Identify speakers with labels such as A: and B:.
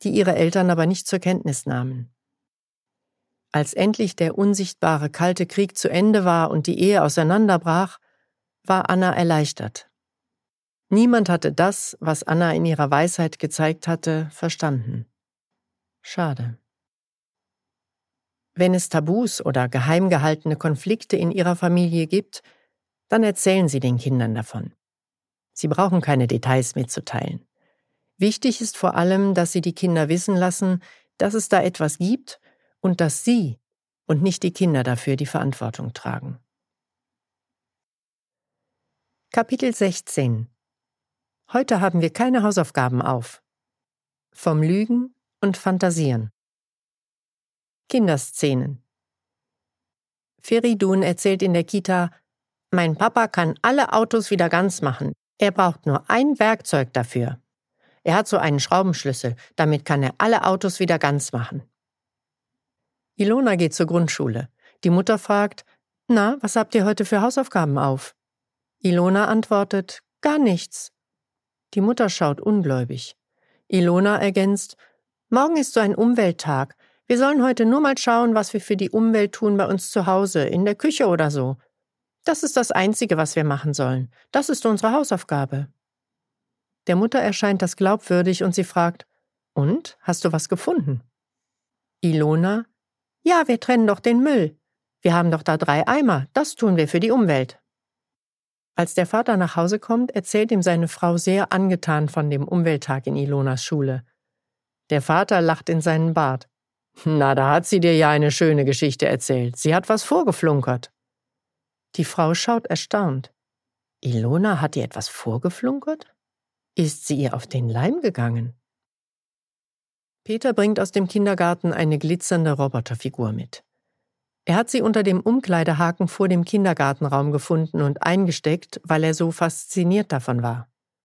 A: die ihre Eltern aber nicht zur Kenntnis nahmen. Als endlich der unsichtbare Kalte Krieg zu Ende war und die Ehe auseinanderbrach, war Anna erleichtert. Niemand hatte das, was Anna in ihrer Weisheit gezeigt hatte, verstanden. Schade. Wenn es Tabus oder geheim gehaltene Konflikte in ihrer Familie gibt, dann erzählen Sie den Kindern davon. Sie brauchen keine Details mitzuteilen. Wichtig ist vor allem, dass Sie die Kinder wissen lassen, dass es da etwas gibt und dass Sie und nicht die Kinder dafür die Verantwortung tragen. Kapitel 16. Heute haben wir keine Hausaufgaben auf. Vom Lügen und Fantasieren. Kinderszenen. Feridun erzählt in der Kita: Mein Papa kann alle Autos wieder ganz machen. Er braucht nur ein Werkzeug dafür. Er hat so einen Schraubenschlüssel, damit kann er alle Autos wieder ganz machen. Ilona geht zur Grundschule. Die Mutter fragt: Na, was habt ihr heute für Hausaufgaben auf? Ilona antwortet: Gar nichts. Die Mutter schaut ungläubig. Ilona ergänzt: Morgen ist so ein Umwelttag. Wir sollen heute nur mal schauen, was wir für die Umwelt tun bei uns zu Hause, in der Küche oder so. Das ist das Einzige, was wir machen sollen. Das ist unsere Hausaufgabe. Der Mutter erscheint das glaubwürdig und sie fragt: Und, hast du was gefunden? Ilona: Ja, wir trennen doch den Müll. Wir haben doch da 3 Eimer, das tun wir für die Umwelt. Als der Vater nach Hause kommt, erzählt ihm seine Frau sehr angetan von dem Umwelttag in Ilonas Schule. Der Vater lacht in seinen Bart. Na, da hat sie dir ja eine schöne Geschichte erzählt. Sie hat was vorgeflunkert. Die Frau schaut erstaunt. Ilona hat ihr etwas vorgeflunkert? Ist sie ihr auf den Leim gegangen? Peter bringt aus dem Kindergarten eine glitzernde Roboterfigur mit. Er hat sie unter dem Umkleidehaken vor dem Kindergartenraum gefunden und eingesteckt, weil er so fasziniert davon war.